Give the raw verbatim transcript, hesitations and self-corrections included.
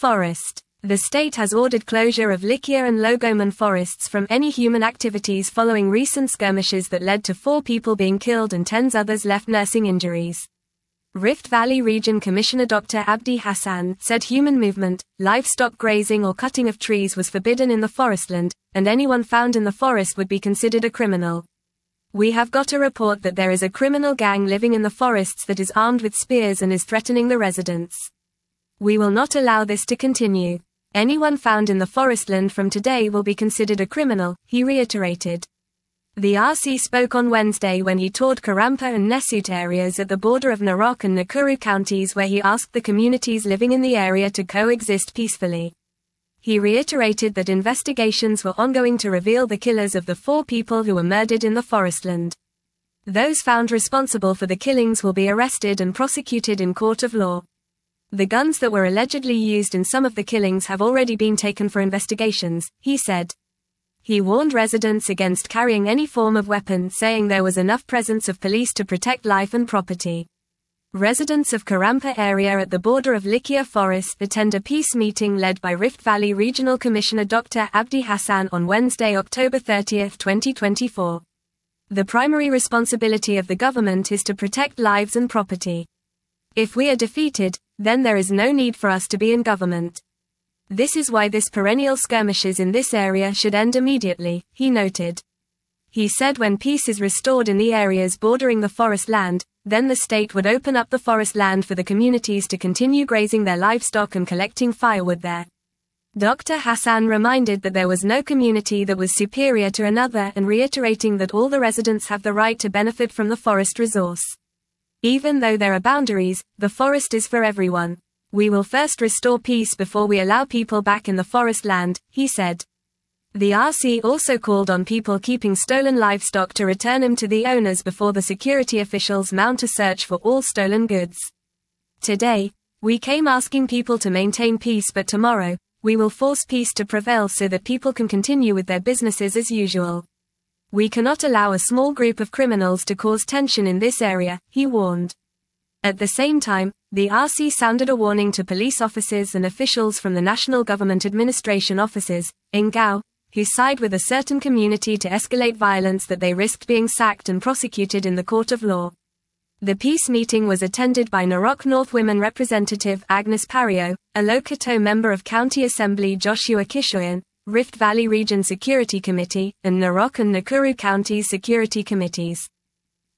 forest. The state has ordered closure of Likia and Logoman forests from any human activities following recent skirmishes that led to four people being killed and tens others left nursing injuries. Rift Valley Region Commissioner Doctor Abdi Hassan said human movement, livestock grazing or cutting of trees was forbidden in the forestland, and anyone found in the forest would be considered a criminal. We have got a report that there is a criminal gang living in the forests that is armed with spears and is threatening the residents. We will not allow this to continue. Anyone found in the forestland from today will be considered a criminal, he reiterated. The R C spoke on Wednesday when he toured Karampa and Nesut areas at the border of Narok and Nakuru counties, where he asked the communities living in the area to coexist peacefully. He reiterated that investigations were ongoing to reveal the killers of the four people who were murdered in the forestland. Those found responsible for the killings will be arrested and prosecuted in court of law. The guns that were allegedly used in some of the killings have already been taken for investigations, he said. He warned residents against carrying any form of weapon, saying there was enough presence of police to protect life and property. Residents of Karampa area at the border of Likia Forest attend a peace meeting led by Rift Valley Regional Commissioner Doctor Abdi Hassan on Wednesday, October thirtieth, twenty twenty-four. The primary responsibility of the government is to protect lives and property. If we are defeated, then there is no need for us to be in government. This is why this perennial skirmishes in this area should end immediately, he noted. He said when peace is restored in the areas bordering the forest land, then the state would open up the forest land for the communities to continue grazing their livestock and collecting firewood there. Doctor Hassan reminded that there was no community that was superior to another, and reiterating that all the residents have the right to benefit from the forest resource. Even though there are boundaries, the forest is for everyone. We will first restore peace before we allow people back in the forest land, he said. The R C also called on people keeping stolen livestock to return them to the owners before the security officials mount a search for all stolen goods. Today, we came asking people to maintain peace, but tomorrow, we will force peace to prevail so that people can continue with their businesses as usual. We cannot allow a small group of criminals to cause tension in this area, he warned. At the same time, the R C sounded a warning to police officers and officials from the National Government Administration offices, in Gao, who side with a certain community to escalate violence, that they risked being sacked and prosecuted in the court of law. The peace meeting was attended by Narok North Women Representative Agnes Pario, a Lokato member of County Assembly Joshua Kishoyan, Rift Valley Region Security Committee, and Narok and Nakuru Counties Security Committees.